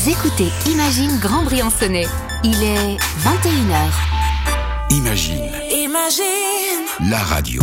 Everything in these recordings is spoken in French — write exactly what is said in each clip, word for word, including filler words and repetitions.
Vous écoutez Imagine Grand Briançonnais. Il est vingt et une heures. Imagine. Imagine. La radio.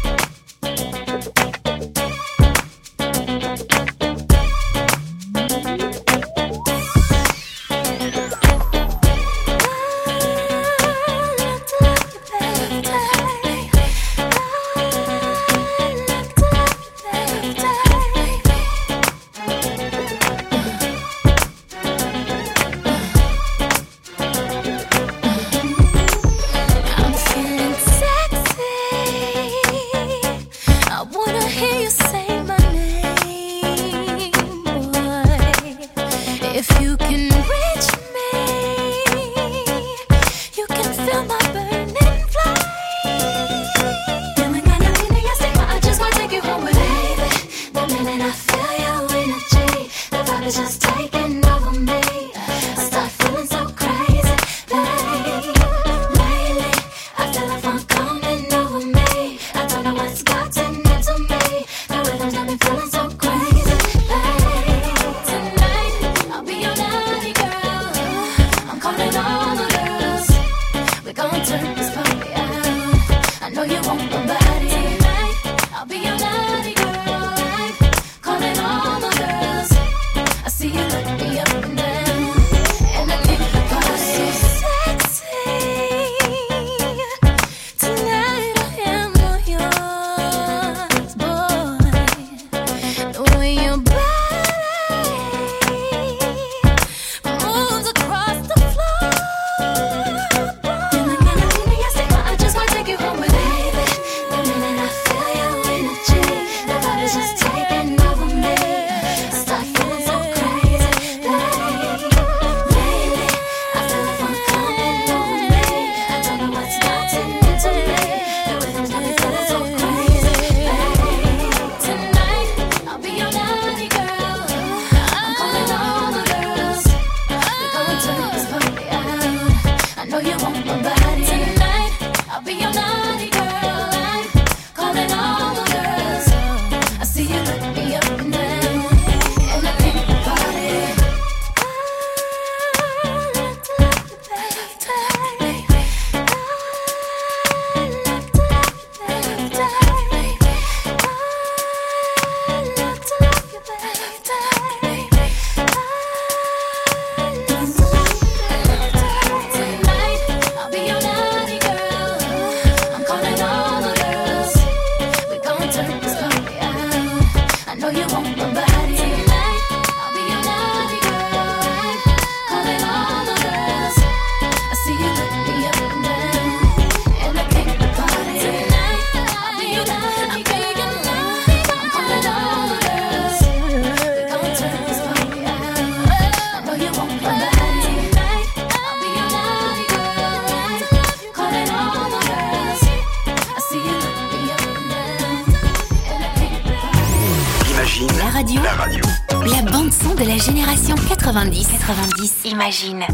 quatre-vingt-dix quatre-vingt-dix Imagine.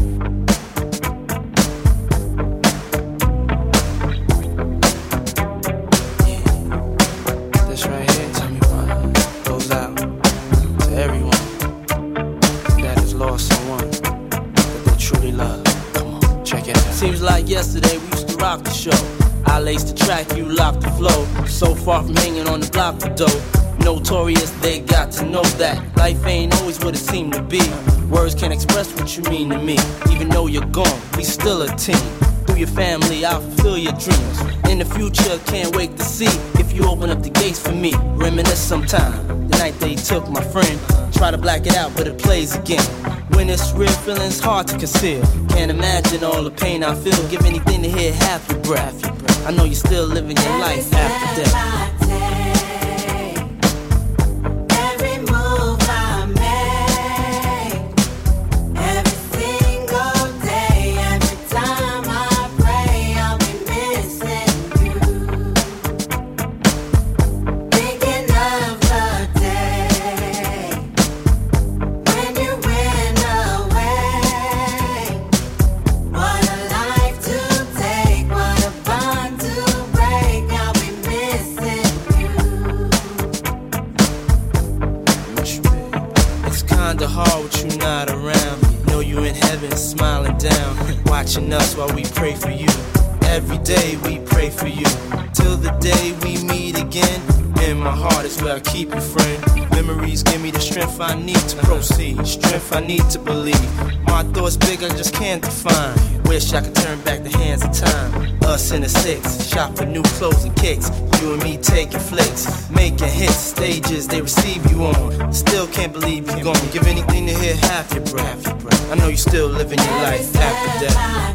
This right here, tell me what goes out to everyone that has lost someone that they truly love. Come on, check it out. Seems like yesterday we used to rock the show. I laced the track, you locked the flow. So far from hanging on the block for dough. Notorious, they got to know that life ain't always what it seemed to be. Words can't express what you mean to me. Even though you're gone, we still a team. Through your family, I'll fulfill your dreams. In the future, can't wait to see if you open up the gates for me. Reminisce sometime, the night they took my friend. Try to black it out, but it plays again. When it's real, feeling's hard to conceal. Can't imagine all the pain I feel. Give anything to hear half your breath. I know you're still living your life after death. Kinda hard with you not around me. know you in heaven, smiling down, watching us while we pray for you. Every day we pray for you, till the day we meet again. In my heart is where I keep you, friend. Memories give me the strength I need to proceed, strength I need to believe. My thoughts big, I just can't define. Wish I could turn back the hands of time. Us in the six, shop for new clothes and kicks. You and me taking flicks, making hits, stages they receive you on. Still can't believe you're gone. Give anything to hear half your breath. I know you still living your life after death.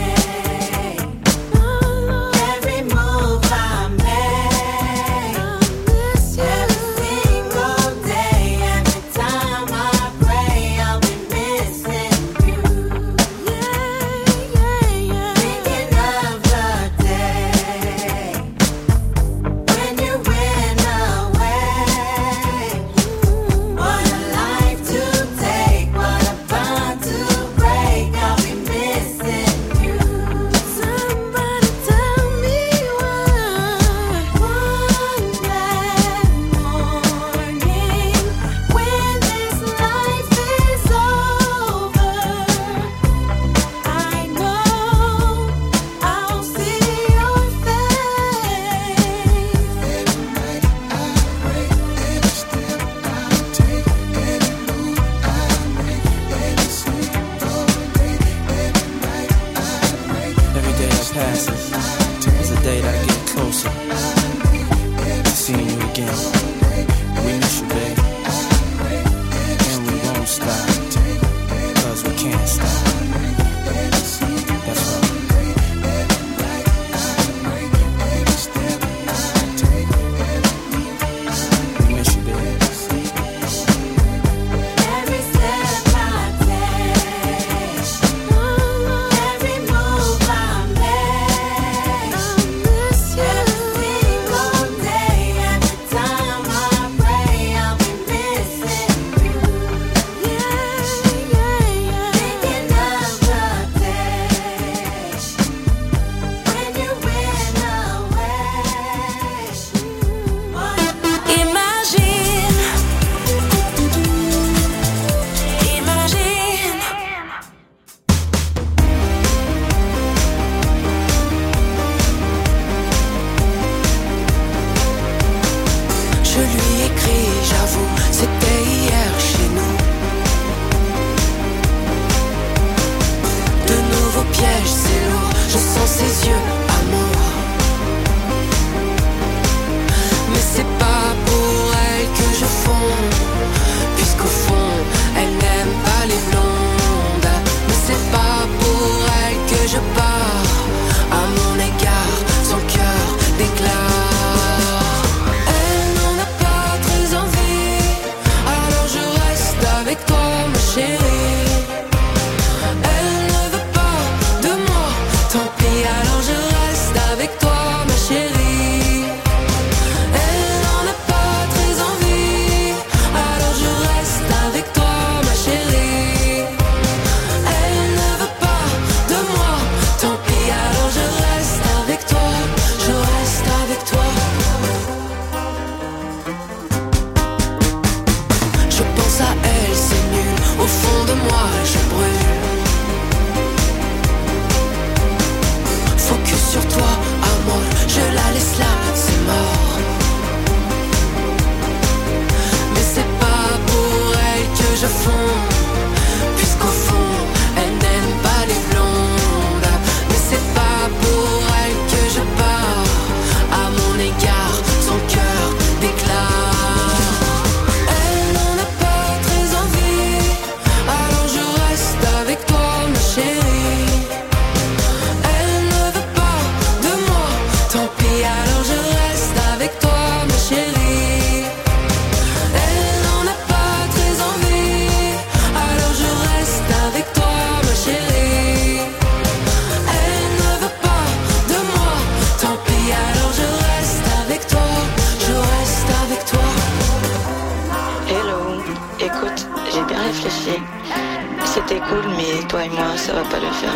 C'était cool, mais toi et moi, ça va pas le faire.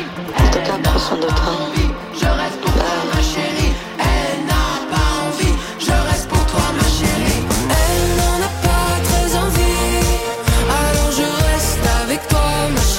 En tout cas, prends soin de toi. Je reste pour toi, ma chérie. Elle n'a pas envie. Je reste pour toi, ma chérie. Elle n'en a pas très envie. Alors je reste avec toi, ma chérie.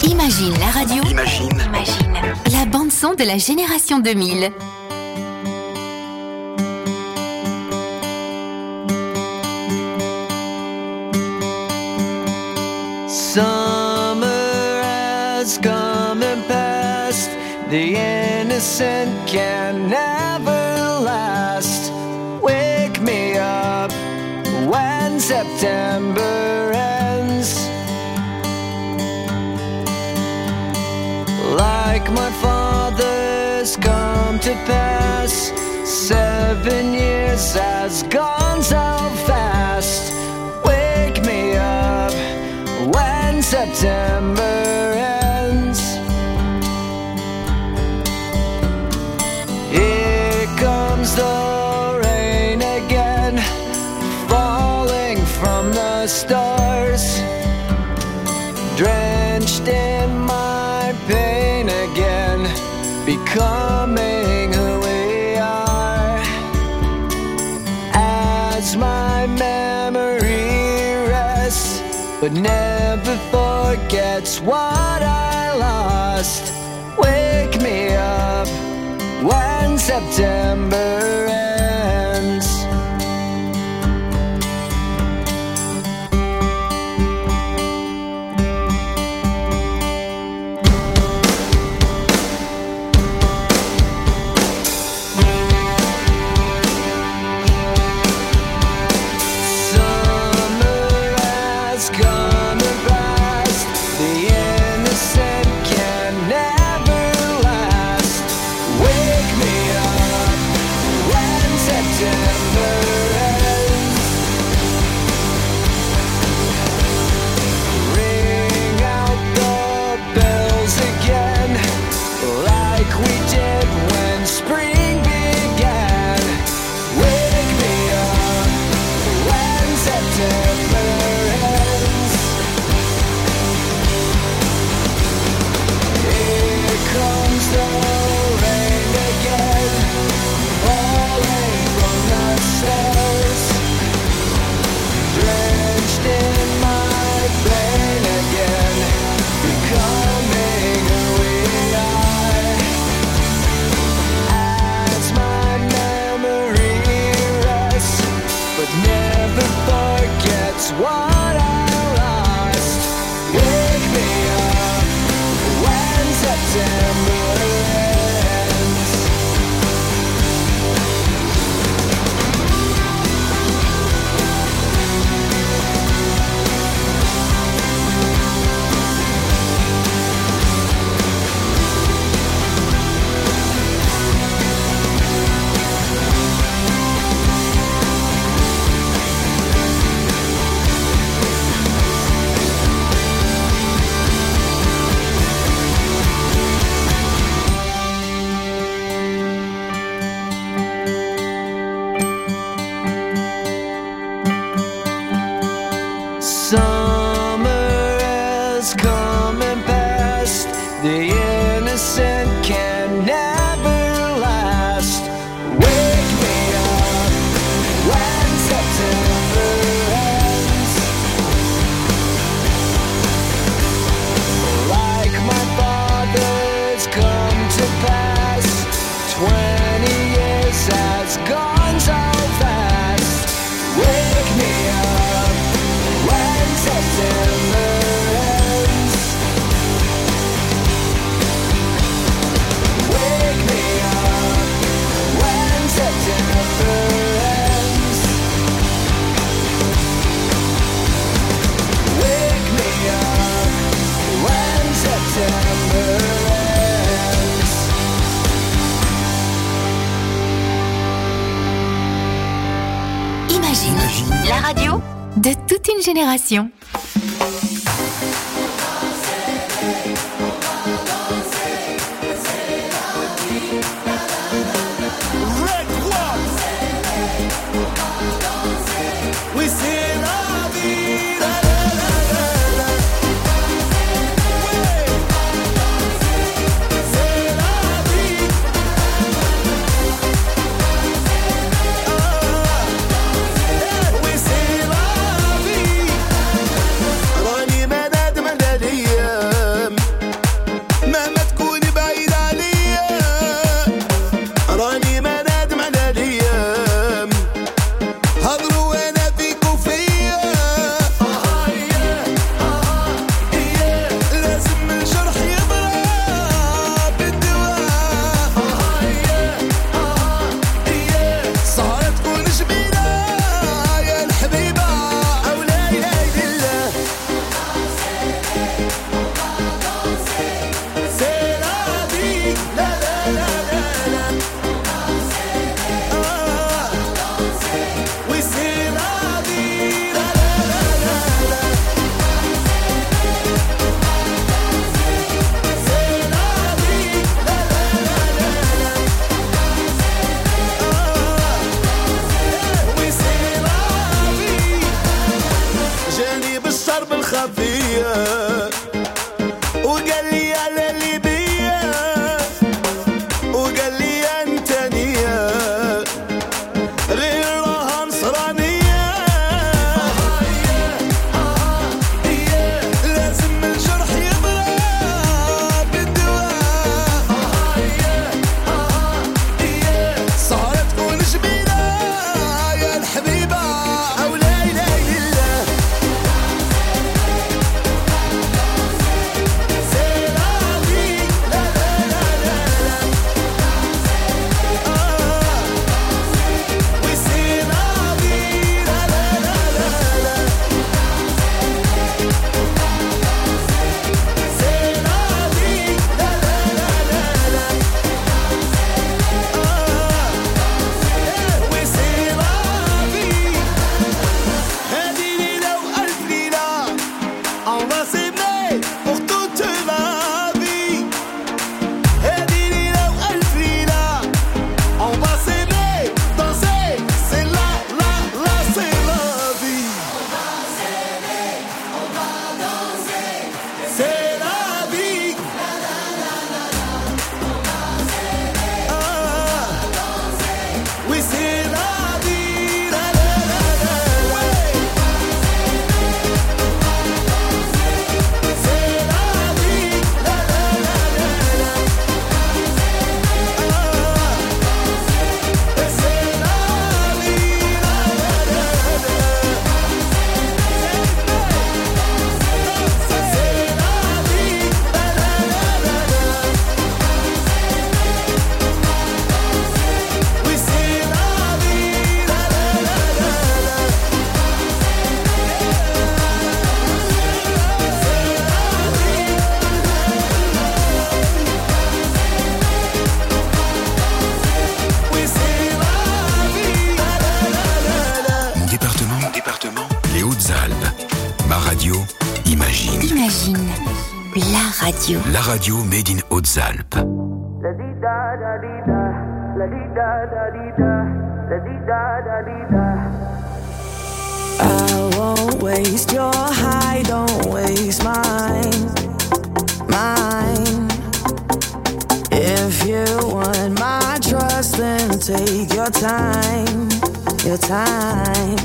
Imagine la radio. Imagine. Imagine la bande-son de la génération deux mille. Summer has come and passed. The innocent can never last. Wake me up when September ends. Like my father's come to pass. Seven years has gone so fast. Wake me up when September ends. Here comes the rain again, falling from the stars, drenched in my pain again, becoming who we are. As my memory rests, but never forgets what I lost. Wake me up when September ends. La radio de toute une génération. Radio. La radio made in Hautes-Alpes. I won't waste your high, don't waste mine, mine. If you want my trust, then take your time, your time.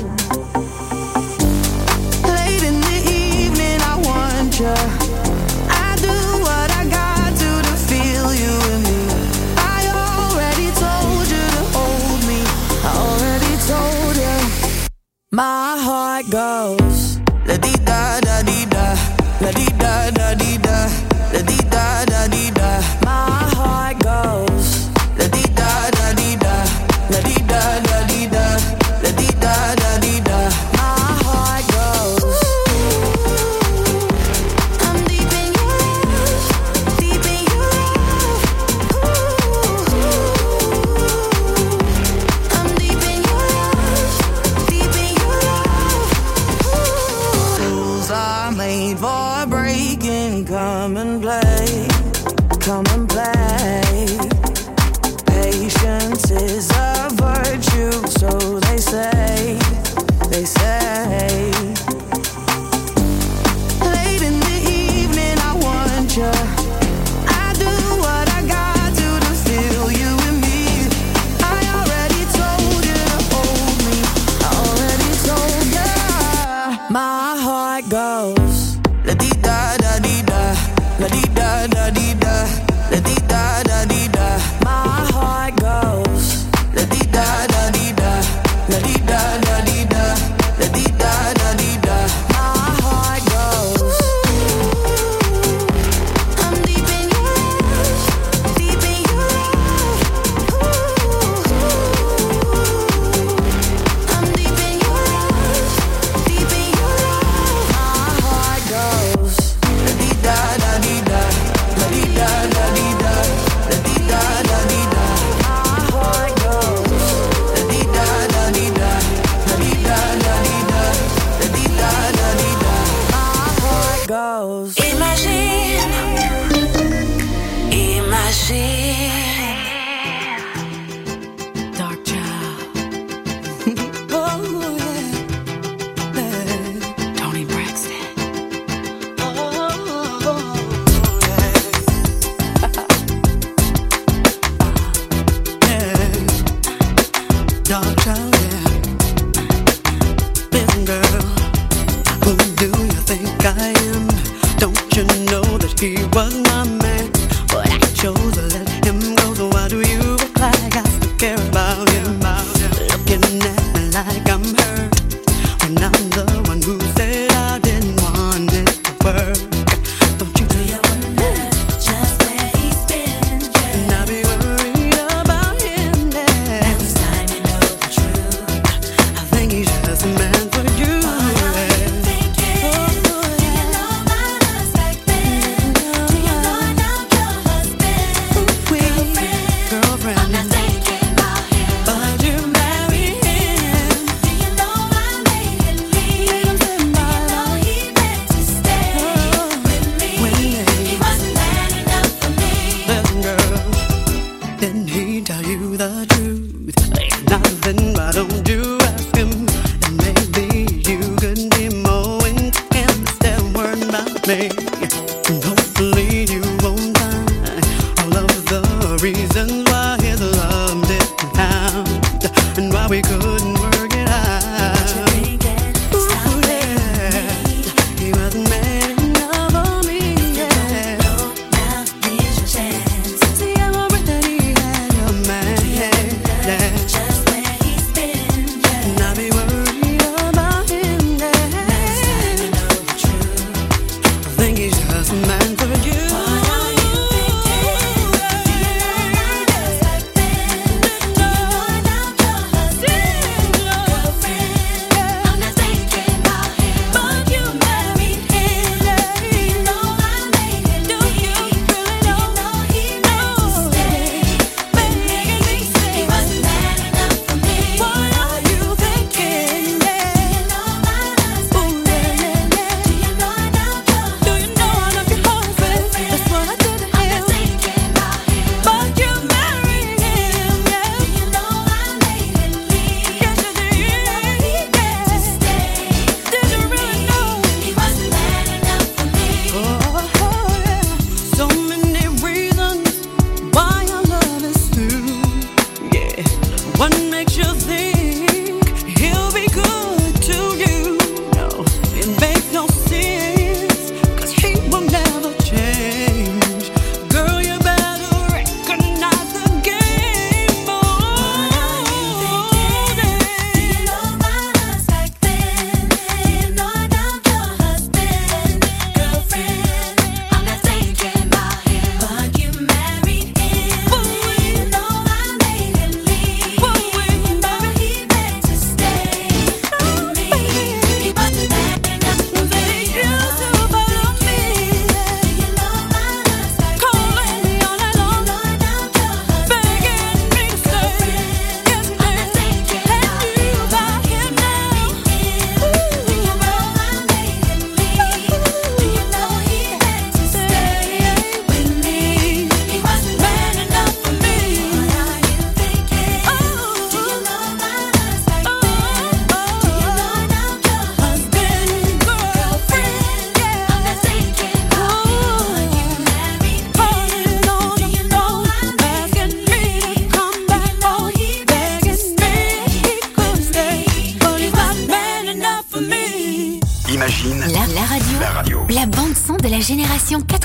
Late in the evening, I want you. I do what I got to to feel you and me. I already told you to hold me. I already told you. My heart goes la di da da di da, la di da da di da, la di da da di da. My heart goes la di da da di da, la di da da di da, la di da da di da. My heart goes. I'm deep in your love, deep in your love. I'm deep in your love, deep in your love. Rules are made for breaking. Come and play, come and play. Patience is a virtue, so they say, they say. Late in the evening, I want you. I do what I got to to feel you and me. I already told you to hold me. I already told you. My heart goes la di da da di da, la di da da di da, la di da da di da. My heart goes la di da da di da, la di da da di da, la di da da di da. My heart goes. I'm deep in your love, deep in your love. I'm deep in your love, deep in your love. My heart goes la di da da di da.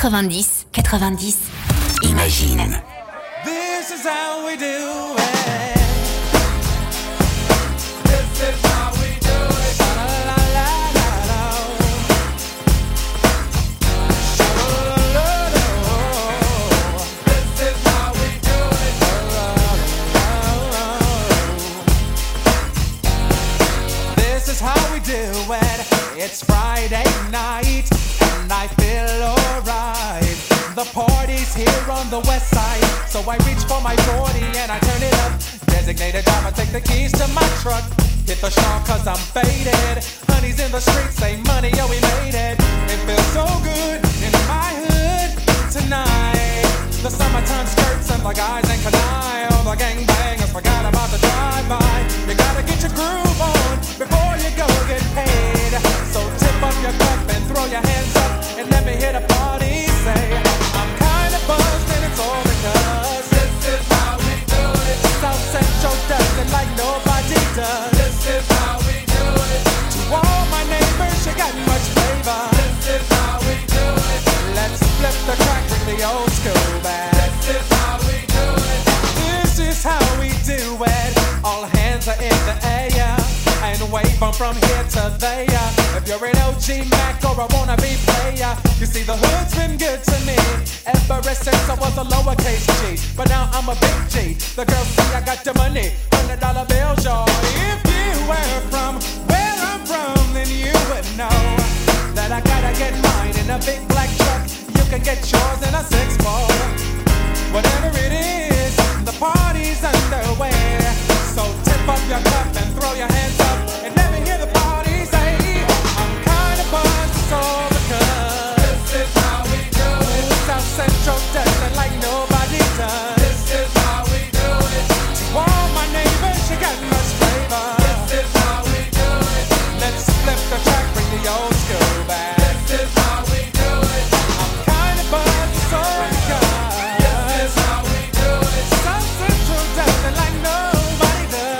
quatre-vingt-dix quatre-vingt-dix. Imagine. This is how we do it. This is how we do it. La la la la la. La la la la. This is how we do it. La la la la. This is how we do it. It's Friday night and I feel alright. The party's here on the west side, so I reach for my forty and I turn it up. Designated driver, take the keys to my truck. Hit the shop cause I'm faded. Honey's in the streets, say money, yo we made it. It feels so good in my hood tonight. The summertime skirts and the guys ain't canine. All the gangbangers forgot about the drive-by. You gotta get your groove on before you go get paid. So tip up your cup and throw your hands up and let me hit a party. Say I'm kinda buzzed and it's all because this is how we do it. South Central does it like nobody does. This is how we do it. To all my neighbors, you got much flavor. This is how we do it. Let's flip the track, bring the old school back. This is how we do it. This is how we do it. All hands are in the air and wave on from here to there. If you're an O G Mac or a wannabe player, you see the hood's been good to me ever since I was a lowercase G. But now I'm a big G. The girls see I got the money, hundred dollar bills, y'all. If you were from where I'm from, then you would know that I gotta get mine in a big black truck. You can get yours in a six four. Whatever it is, the party's underway. So tip up your cup and throw your hands up and let me hear the party say, I'm kinda buzzed, it's all because this is how we do it. South Central does it like nobody does. This is how we do it. To all my neighbors, you got much flavor. This is how we do it. Let's flip the track, bring the old school back. This is how we do it. I'm kinda buzzed, it's all because this is how we do it. South Central does it like nobody does.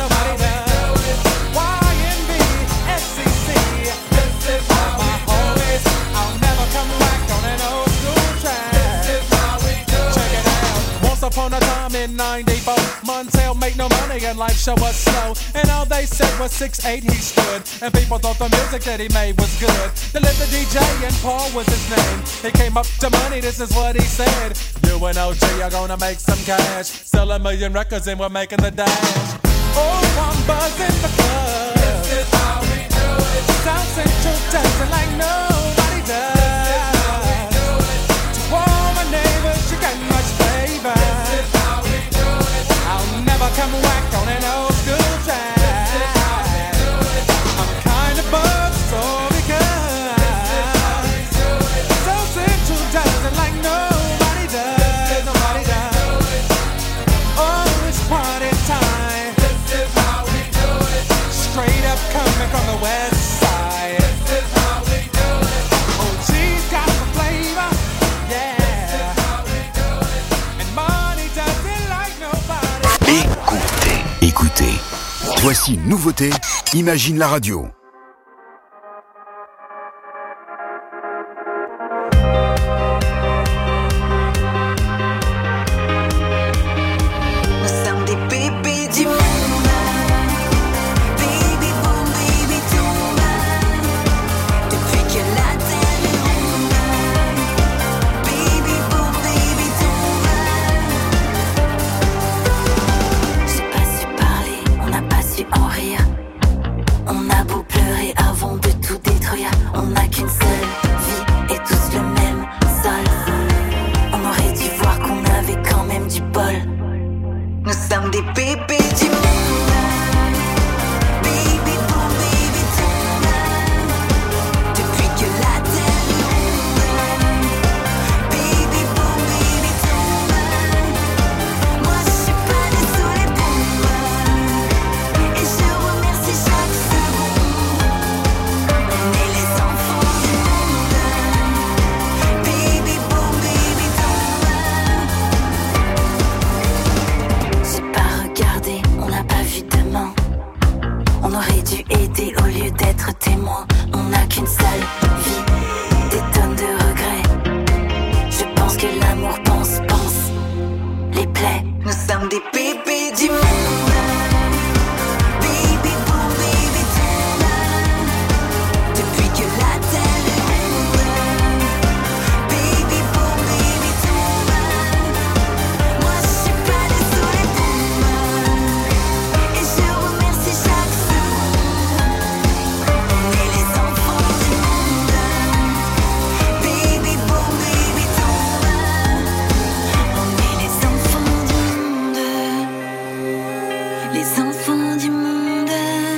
Upon a time in ninety-four, Montel made no money and life show was slow. And all they said was six eight he stood, and people thought the music that he made was good. They lived the D J and Paul was his name. He came up to money, this is what he said. You and O G are gonna make some cash, sell a million records and we're making the dash. Oh, I'm buzzing because this is how we do it. South Central does it like nobody does. To all my neighbors, you got much flavor. I'll never come whack on an old school track. I'm kinda buzzed, so because South Central does it like nobody does. Nobody does. Oh, it's party time. This is how we do it. Straight up coming from the west side. This is how we do it. Oh, she's got the flavor. Écoutez, écoutez. Voici une nouveauté, Imagine la radio. Nous sommes des bébés du monde. Baby boom, baby tomba. Depuis que la terre est ronde. Baby boom, baby tomba. J'ai pas su parler, on n'a pas su en rire. On a beau pleurer avant de tout détruire. On n'a qu'une seule vie et tous le même sol. On aurait dû voir qu'on avait quand même du bol. Nous sommes des bébés du monde. Baby boom, baby tomba. Depuis que la terre est ronde. Baby boom, baby tomba. Moi je suis pas désolé pour moi. Et je remercie chaque seconde. On est les enfants du monde. Baby boom, baby tomba. J'ai pas regardé que l'amour pense, pense. Les plaies. Nous sommes des bébés du monde. Baby boom, baby tonight. Depuis que la terre est ronde. Baby boom, baby tonight. Moi je suis pas née sous les bombes. Et je remercie chaque seconde. On est les enfants du monde. Baby boom, baby tonight. On est les enfants du monde. Les enfants du monde.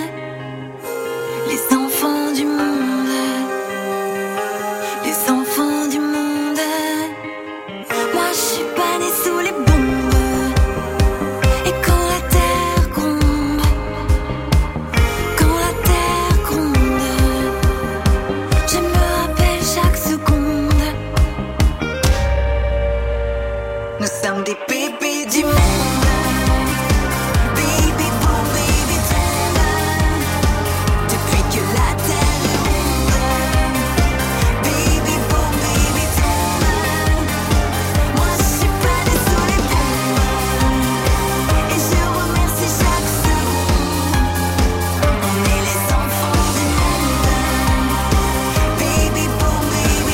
Les enfants du monde. Les enfants du monde. Moi je suis pas née sous les bombes. Et quand la terre gronde, quand la terre gronde, je me rappelle chaque seconde. Nous sommes des bébés du monde. Baby boom, baby tonight. Depuis que la terre est ronde. Baby boom, baby tonight. Moi je suis pas née sous les bombes. Et je remercie chaque seconde. On est les enfants du monde. Baby boom, baby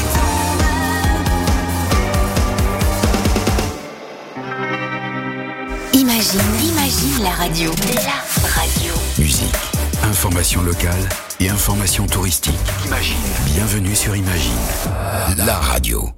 tonight. Imagine, imagine la radio. La radio. Musique, information locale et information touristique. Imagine. Bienvenue sur Imagine, la radio.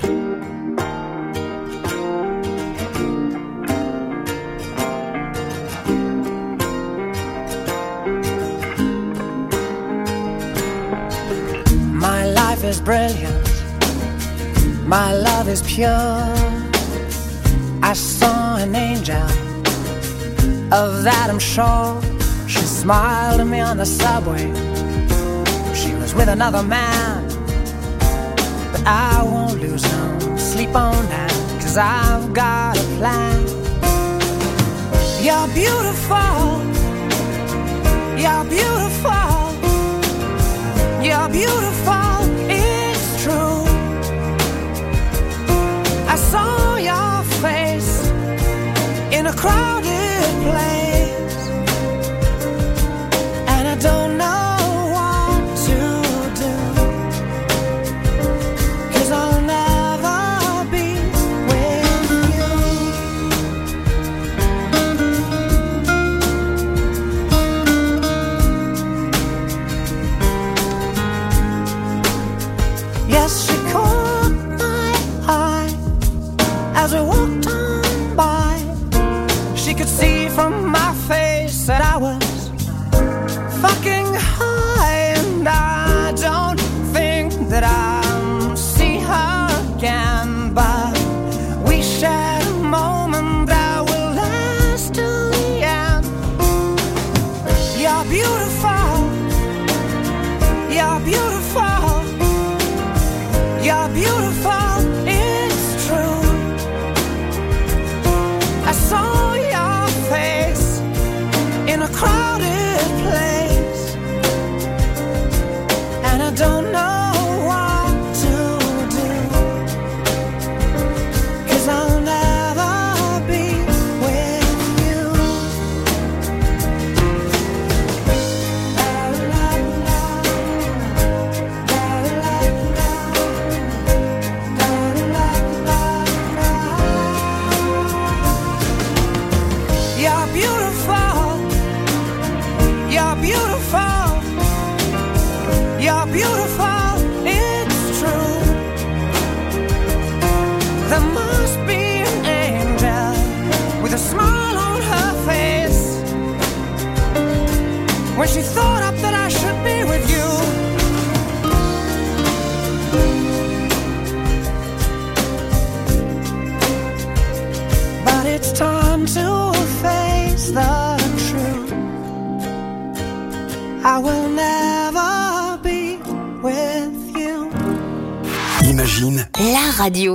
My life is brilliant. My love is pure. I saw an angel. Of that I'm sure. She smiled at me on the subway. She was with another man. But I won't lose no sleep on that, 'cause I've got a plan. You're beautiful. You're beautiful. You're beautiful. It's true. I saw your face in a crowded place, and I don't know what to do, 'cause I'll never be with you. Yes, she caught my eye as we walked on by. She could see from my face that I was fucking high, and I don't think that I'll see her again, but we shared a moment that will last till the end. You're beautiful. You're beautiful. You're beautiful. It's true. I saw your face in a crowded place, and I don't know what to do, 'cause I'll never be with you. You're beautiful. You're beautiful. You're beautiful. It's true. There must be an angel with a smile on her face when she thought up that I should be with you. But it's time to face the truth. I will never be with you. Imagine, La radio.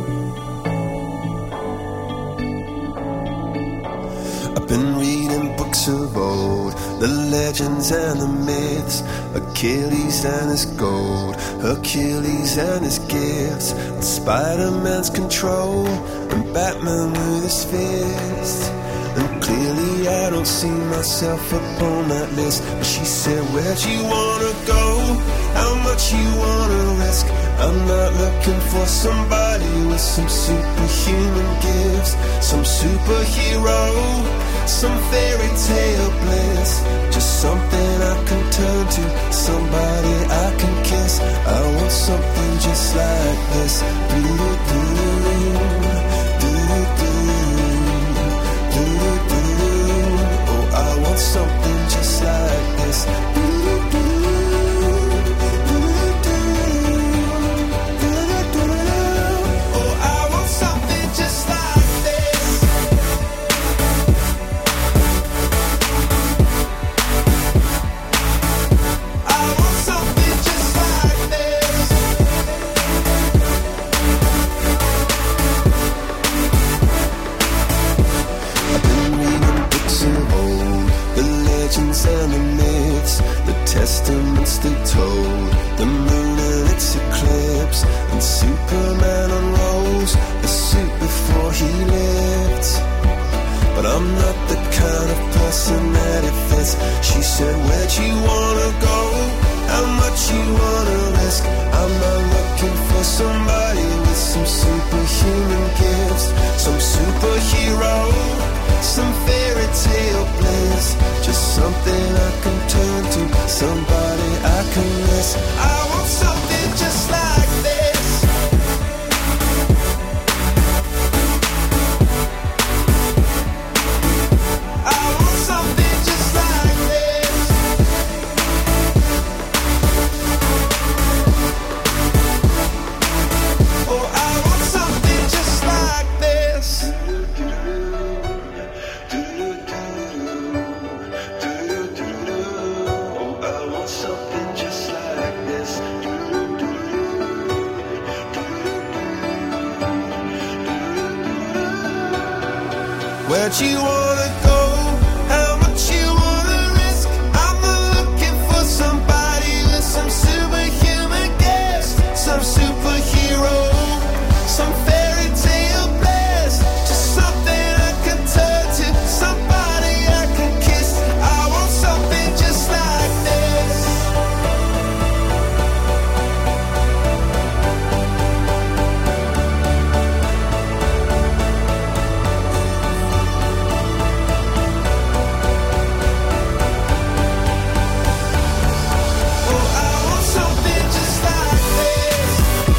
I've been reading books books of old, the legends and the myths, Achilles and his gold, Hercules and his gifts, and Spider-Man's control, and Batman with his fist. And clearly I don't see myself upon that list. But she said, where'd you wanna go? How much you wanna risk? I'm not looking for somebody with some superhuman gifts, some superhero, some fairy tale bliss. Just something I can turn to, somebody I can kiss. I want something just like this. Do-do-do, do-do-do. Oh, I want something just like this. Oh, I want something just like this. I want something just like this. I've been reading books of old, the legends and the myths, the testaments they told, the moon and its eclipse, and Superman unrolls the suit before he lived. But I'm not the kind of person that it fits. She said, where'd you wanna go? How much you wanna risk? I'm not looking for somebody with some superhuman gifts, some superhero, some fairy tale bliss. Just something I can turn to, somebody I can miss. I want something just like this. I want something just like this. Oh, I want something just like this. Oh, I want something just like this. Where'd you wanna go? How much you wanna risk? I'm not looking for somebody with some superhuman gifts, some superhero, some fairy tale bliss. Just something I can turn to, somebody I can kiss. I want something just like this. Oh, I want something just like this.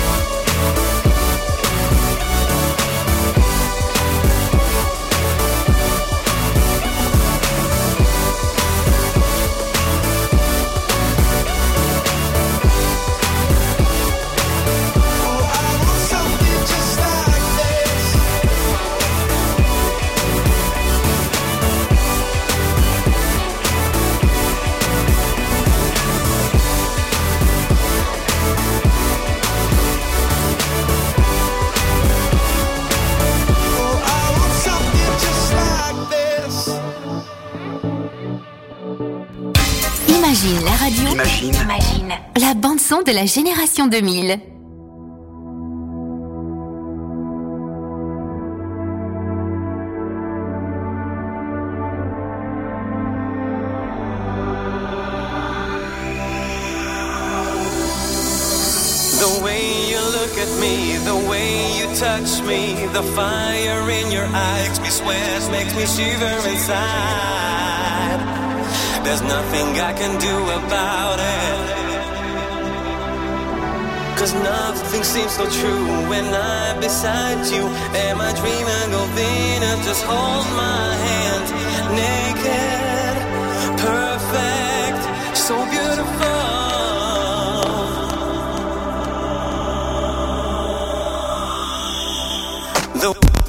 Oh, I want something just like this. Oh, I want something just like this. Imagine la radio. Imagine. Imagine. La bande-son de la génération deux mille. The way you look at me, the way you touch me, the fire in your eyes makes me sweat, makes me shiver inside. There's nothing I can do about it, 'cause nothing seems so true when I'm beside you. Am I dreaming of Venus? Just hold my hand. Naked, perfect, so beautiful. The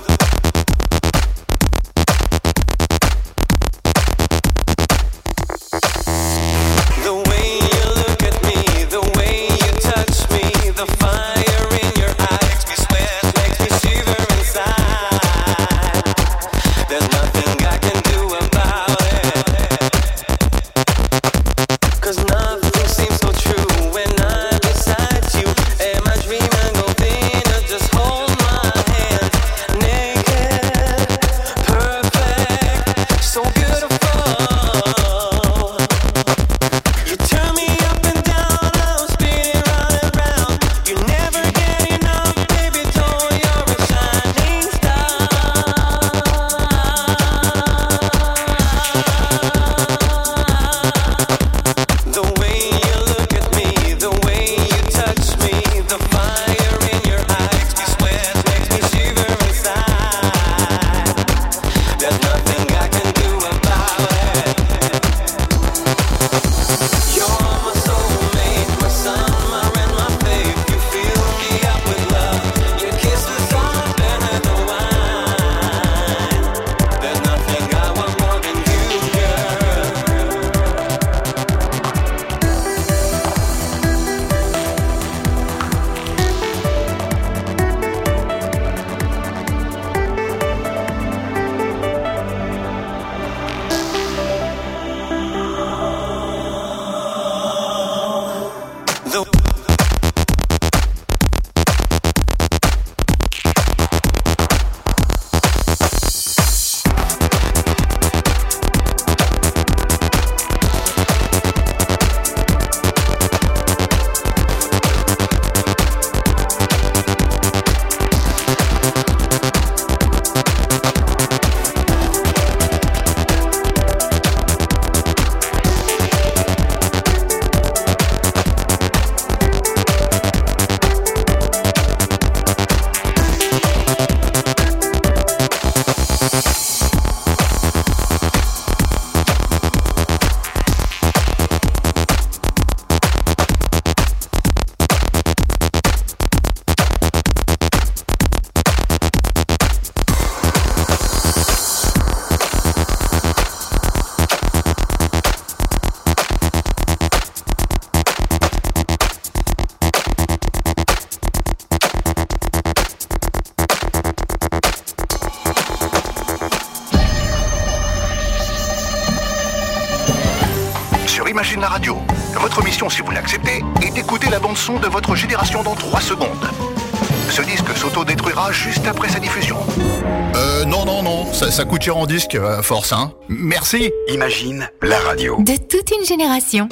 The way you look at me, the way you touch me, the fire in your eyes makes me sweat, makes me shiver inside. There's nothing I can do about it. Imagine la radio. Votre mission, si vous l'acceptez, est d'écouter la bande-son de votre génération dans trois secondes. Ce disque s'auto-détruira juste après sa diffusion. Euh, non, non, non, ça, ça coûte cher en disque, à force, hein. Merci. Imagine la radio. De toute une génération.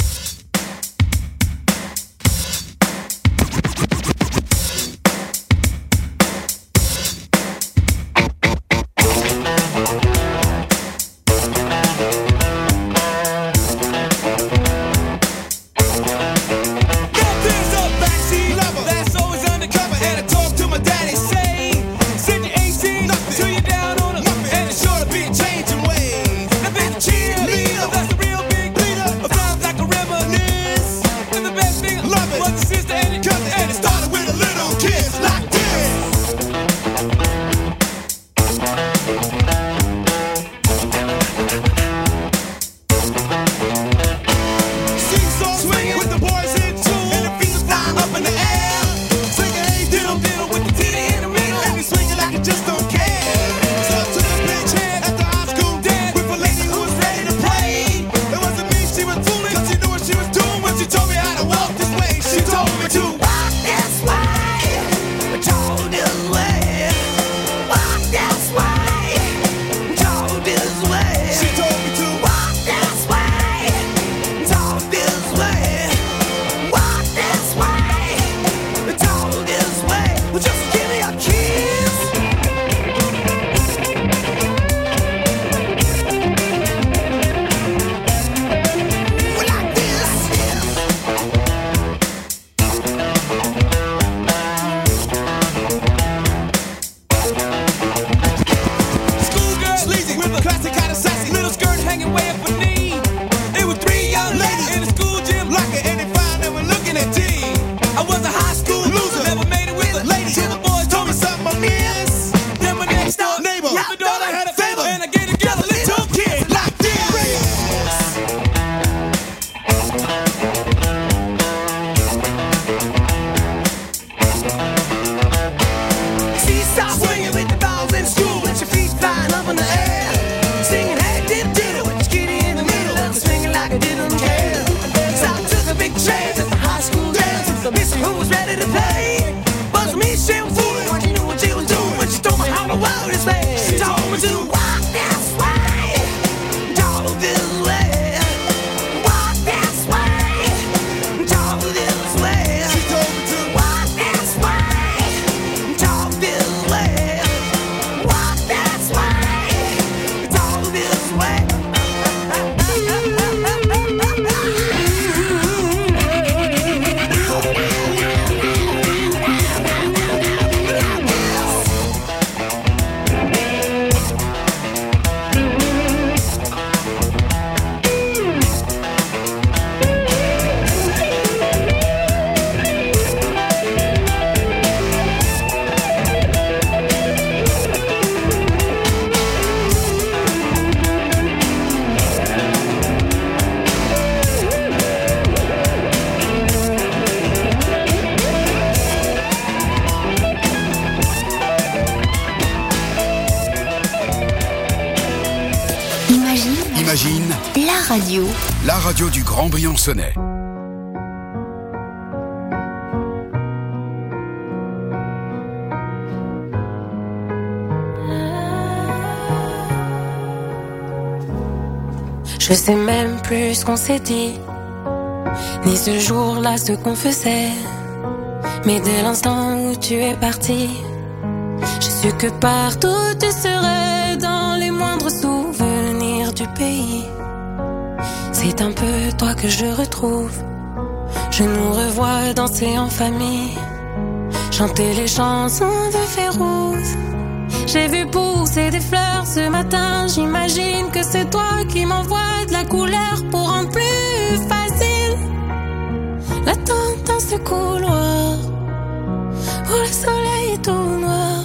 Imagine la radio. La radio du Grand Briançonnais. Je sais même plus ce qu'on s'est dit, ni ce jour-là ce qu'on faisait. Mais dès l'instant où tu es parti, j'ai su que partout tu serais, dans les moindres souvenirs du pays. C'est un peu toi que je retrouve. Je nous revois danser en famille, chanter les chansons de Férouz. J'ai vu pousser des fleurs ce matin, j'imagine que c'est toi qui m'envoies de la couleur pour rendre plus facile l'attente dans ce couloir où le soleil est tout noir.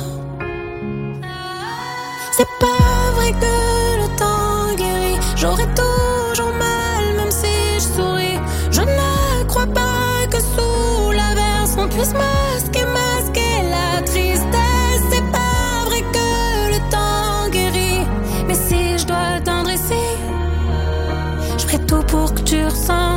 C'est pas vrai que le temps guérit, j'aurai toujours mal même si je souris. Je ne crois pas que sous l'averse on puisse masquer, masquer la tristesse. C'est pas vrai que le temps guérit, mais si je dois atteindre ici, je ferai tout pour que tu ressentes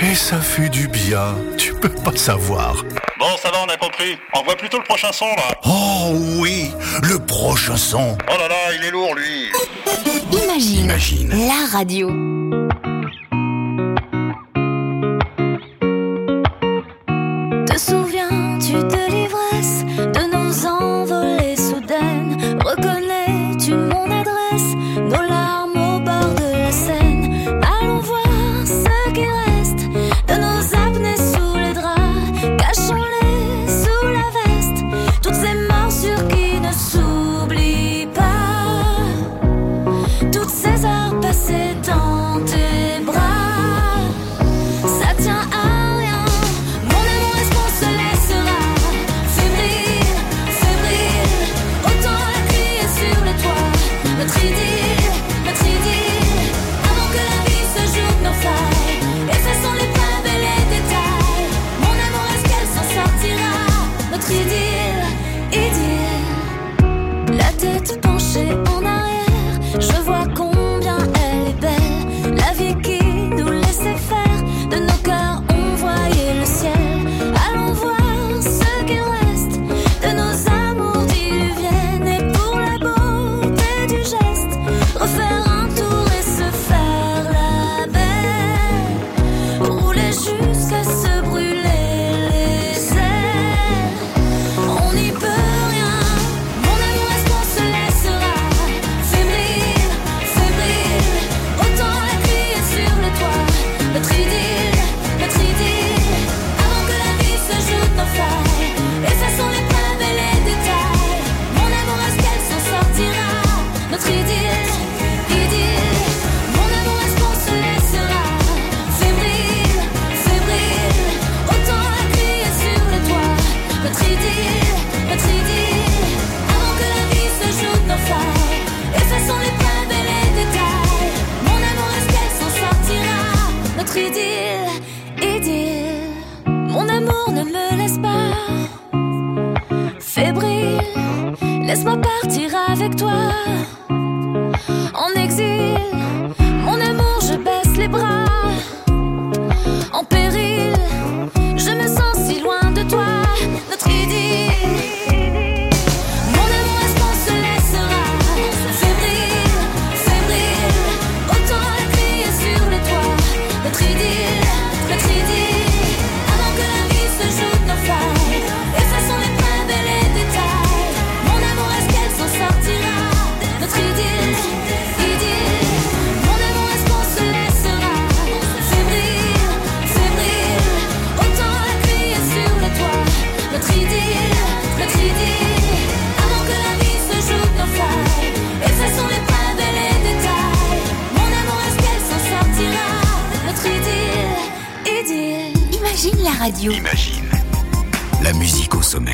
Et ça fait du bien, tu peux pas savoir. Bon, ça va, on a compris. On voit plutôt le prochain son, là. Oh oui, le prochain son. Oh là là, il est lourd, lui. Imagine, Imagine. La radio. Te souviens-tu de l'ivresse de nos envolées soudaines? Reconnais-tu mon adresse? Nos larmes au bord de la Seine. Allons voir ce qui reste de nos apnées sous les draps. Cachons-les sous la veste. Toutes ces morsures qui ne s'oublient pas. Toutes ces heures passées dans tes bras. Ça tient à rien. Mon amour, est-ce qu'on se laissera fébrile, fébrile? Autant la crier sur les toits. Notre idylle, notre idylle. Avant que la vie se joue de nos failles. Effaçons les preuves et les détails. Mon amour, est-ce qu'elle s'en sortira? Notre idylle, idylle. La tête penchée en arrière, je vois combien elle est belle. La vie qui nous laissait faire, de nos cœurs on voyait le ciel. Allons voir ce qu'il reste de nos amours diluviennes. Et pour la beauté du geste, refaire un tour et se faire la belle. Rouler jusqu'à se brûler les ailes. On n'y peut rien. Mon amour, est-ce qu'on se laissera fébrile, fébrile? Autant la crier sur le toit. Notre idylle, notre idylle. Avant que la vie se joue de nos failles. Effaçons les preuves et les détails. Mon amour, est-ce qu'elle s'en sortira? Notre idylle, idylle. Mon amour, est-ce qu'on se laissera fébrile, fébrile? Autant la crier sur le toit. Notre idylle, notre idylle. Avant que la vie se joue de nos failles. Effaçons les preuves et les détails. Mon amour, est-ce qu'elle s'en sortira? Notre idylle, idylle. Mon amour, ne me laisse pas fébrile. Laisse-moi partir avec toi en exil. Mon amour, je baisse les bras en péril. Je me sens si loin de toi. Notre idylle. Mon amour, est-ce qu'on se laissera fébrile, fébrile? Autant la crier sur le toit. Notre idylle, notre idylle. Avant que la vie se joue de nos failles. Effaçons les preuves et les détails. Mon amour, est-ce qu'elle s'en sortira? Notre idylle, idylle. Mon amour, est-ce qu'on se laissera fébrile, fébrile? Autant la crier sur le toit. Notre idylle, notre idylle. Avant que la vie se joue de nos failles. Effaçons les preuves et les détails. Mon amour, est-ce qu'elle s'en sortira? Notre idylle, idylle. Imagine la radio. Imagine. La musique au sommet.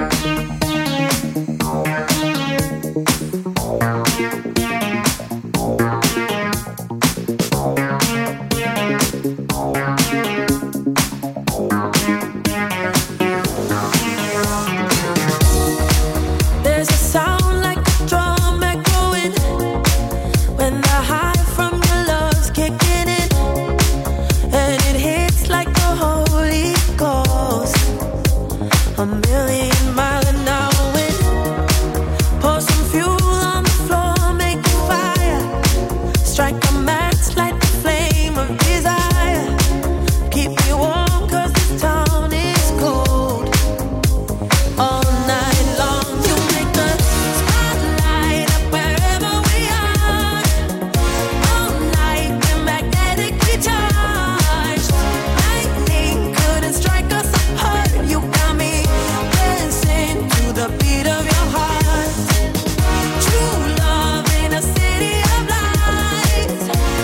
There's a sound like a drum echoing when the high from your love's kicking in, and it hits like the Holy Ghost. A million mile an hour wind. Pour some fuel on the floor, make a fire. Strike a match, light the flame of desire. Keep me warm 'cause this town is cold. All night long you make the spotlight up wherever we are. All night we're magnetically charged. Lightning couldn't strike us apart. You got me dancing to the beat of your heart. True love in a city of lights.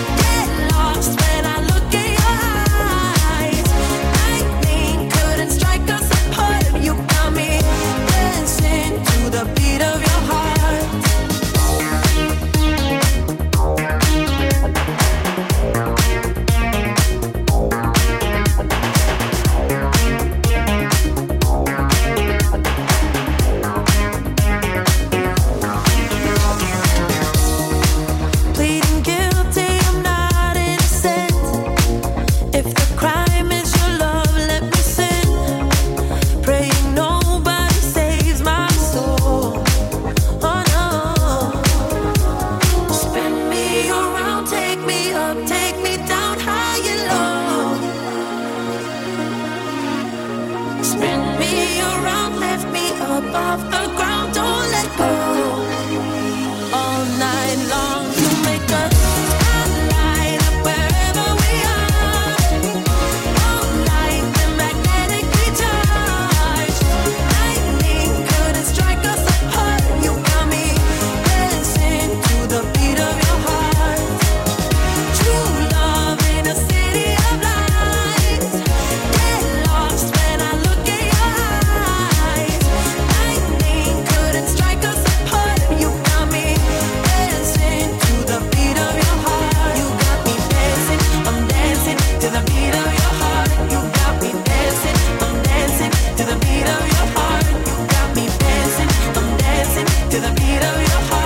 of your heart.